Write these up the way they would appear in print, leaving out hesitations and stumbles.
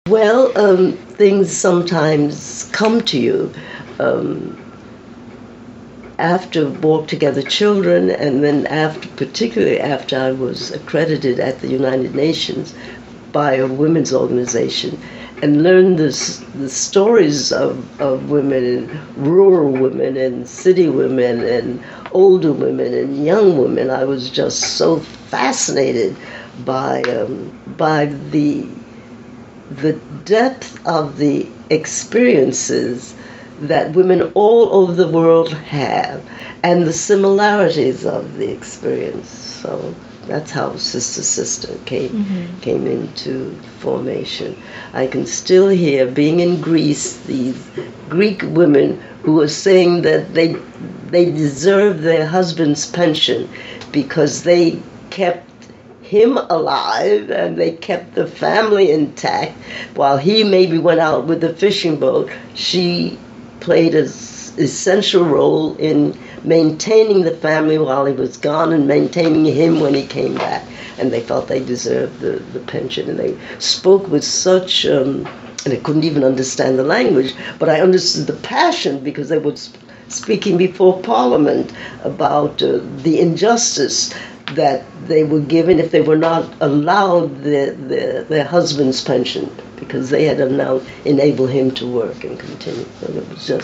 Well, things sometimes come to you um, after Walk Together Children, and then after, particularly after I was accredited at the United Nations by a women's organization, and learned the stories of women, and rural women, and city women, and older women, and young women. I was just so fascinated by the depth of the experiences that women all over the world have and the similarities of the experience. So that's how Sister Sister came into formation. I can still hear, being in Greece, these Greek women who were saying that they deserved their husband's pension because they kept him alive and they kept the family intact. While he maybe went out with the fishing boat, she played an essential role in maintaining the family while he was gone and maintaining him when he came back. And they felt they deserved the pension. And they spoke with such, and I couldn't even understand the language, but I understood the passion because they were speaking before Parliament about the injustice that they were given if they were not allowed their husband's pension because they had now enabled him to work and continue. And it was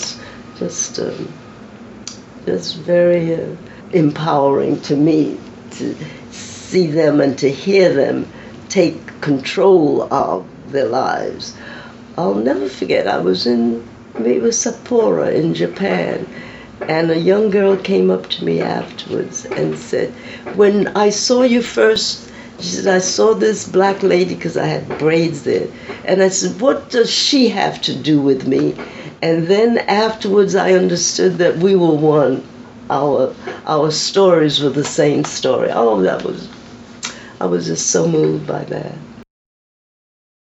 just very empowering to me to see them and to hear them take control of their lives. I'll never forget, I was in maybe it was Sapporo in Japan, and a young girl came up to me afterwards and said, when I saw you first, she said, I saw this black lady because I had braids there. And I said, what does she have to do with me? And then afterwards I understood that we were one. Our stories were the same story. Oh, I was just so moved by that.